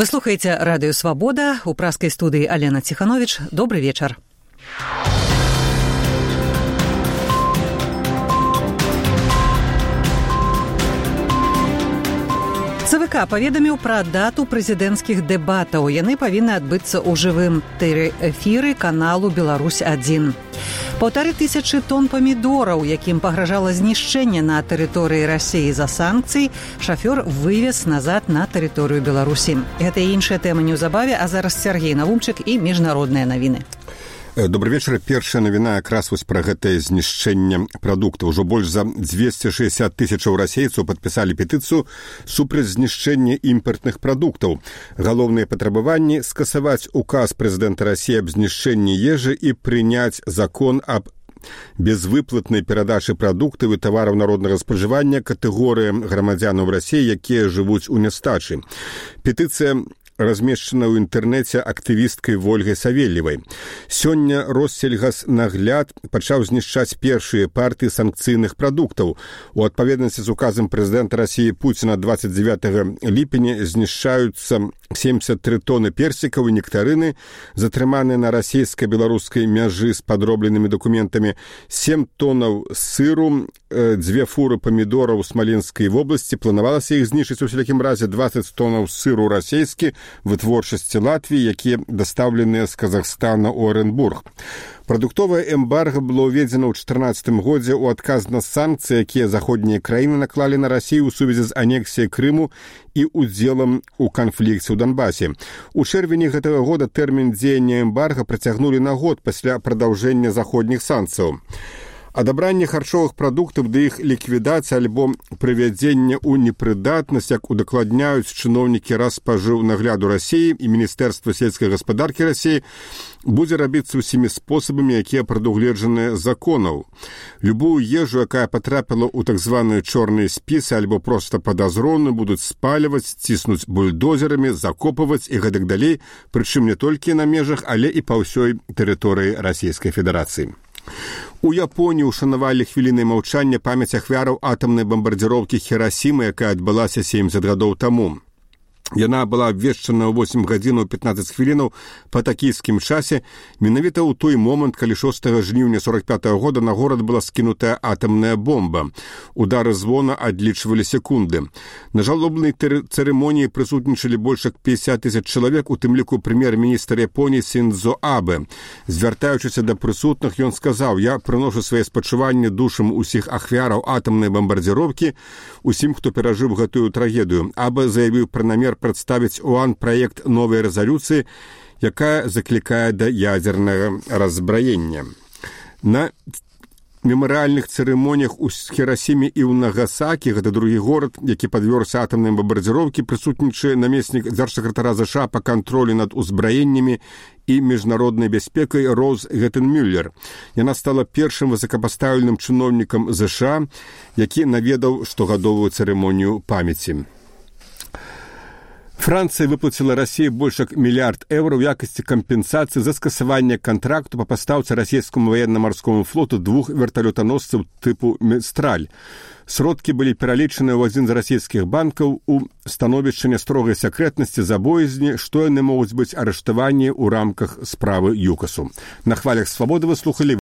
Вы слухаеце радыё «Свабода», у праскай студыі Алена Ціхановіч. Добры вечар. ЦВК паведаміў пра дату прэзідэнцкіх дэбатаў. Яны павінны адбыцца ў жывым эфіры каналу «Беларусь-1». 1500 тонн памідораў, якім пагражала знішчэнне на тэрыторыі Расіі за санкцый, шафёр вывез назад на тэрыторыю Беларусі. Гэта і іншая тэма неўзабаве, а зараз Сергей Навумчык і міжнародныя навіны. Добрый вечар. Першая навіна якраз вось пра гэтае знішчэнне прадуктаў. Ужо больш за 260 тысячаў расейцаў падпісалі петыцыю супраць знішчэння імпартных прадуктаў. Галоўныя патрабаванні — скасаваць указ прэзідэнта Расіі аб знішчэнні ежы і прыняць закон аб безвыплатнай перадачы прадуктаў і тавараў народнага спажывання катэгорыям грамадзянаў Расіі, якія жывуць у нястачы. Петыцыя размешчана ў інтэрнэце актывісткай Вольгай Савельевай. Сёння Россельгаснагляд пачаў знішчаць першыя партыі санкцыйных прадуктаў. У адпаведнасці з указам прэзідэнта Расіі Пуціна 29 ліпеня знішчаюцца 73 тоны персікаў і нектарыны, затрыманыя на расійска-беларускай мяжы з падробленымі дакументамі, 7 тонаў сыру, 2 фуры памідораў у Смаленскай вобласці. Планавалася іх знішчыць у всякім разе 20 тонаў сыру расійскі вытворчасці Латвіі, якія дастаўленыя з Казахстана ў Оренбург. Прадуктовае эмбарга было ўведзена ў 2014 годзе ў адказ на санкцыі, якія заходнія краіны наклалі на Расію ў сувязі з анексіяй Крыму і удзелам у канфлікце ў Донбасе. У чэрвені гэтага года тэрмін дзеяння эмбарга працягнулі на год пасля прадаўжэння заходніх санкцыяў. Адабранне харчовых прадуктаў да іх ліквідацыі альбо прывядзення ў непрыдатнасць, як удакладняюць чыноўнікі Распажыўнагляду Расіі і Міністэрства сельскай гаспадаркі Расіі, будзе рабіцца ўсімі спосабамі, якія прадугледжаныя законаў. Любую ежу, якая патрапіла ў так званыя чорныя спісы альбо проста падазроны, будуць спаліваць, ціснуць бульдозерамі, закопваць і гэтак далей, прычым не толькі на межах, але і па ўсёй тэрыторыі Расійскай Федэрацыі. У Японіі ушанавалі хвілінай маўчання памяць ахвяраў атамнай бамбардзіроўкі Хірасімы, якая адбылася 70 гадоў таму. Яна была абвешчана ў 8 гадзінаў 15 хвілінаў па такійскім часе, менавіта ў той момант, калі 6 жніўня 45 года на горад была скінутая атамная бомба. Удары звона адлічвалі секунды. На жалобнай цырымоніі прысутнічалі больш як 50 тысяч чалавек, у тым ліку прэм'ер-міністр Японіі Сіндзо Абе. Звяртаючыся да прысутных, ён сказаў: «Я прыношу свае спачуванні душам усіх ахвяраў атамнай бамбардзіроўкі, усім, хто перажыў гэтую трагедыю». Абе заявіў пра намер прадставіць ОАН праект новай рэзалюцыі, якая заклікае да ядзернага раззбраення. На мемарыяльных цырымоніях у Хірасіме і ў Нагасакі, гэта другі горад, які падвёрся атамнай бамбардзіроўкі, прысутнічае намеснік дзяржсакратара ЗША па кантролі над узбраеннямі і міжнароднай бяспекай Роуз Геттенмюллер. Яна стала першым высокапастаўленым чыноўнікам ЗША, які наведаў штогадовую цырымонію памяці. Францыя выплаціла Расіі больш як мільярд еўра ў якасці кампенсацыі за скасаванне кантракту па пастаўцы расійскаму ваенна-марскому флоту 2 верталётаносцаў тыпу «Містраль». Сродкі былі пералічаны ў адзін з расійскіх банкаў у становішча нястрогай сакрэтнасці за боязні, што яны могуць быць арыштаванні ў рамках справы ЮКАСу. На хвалях «Свабоды» вы слухалі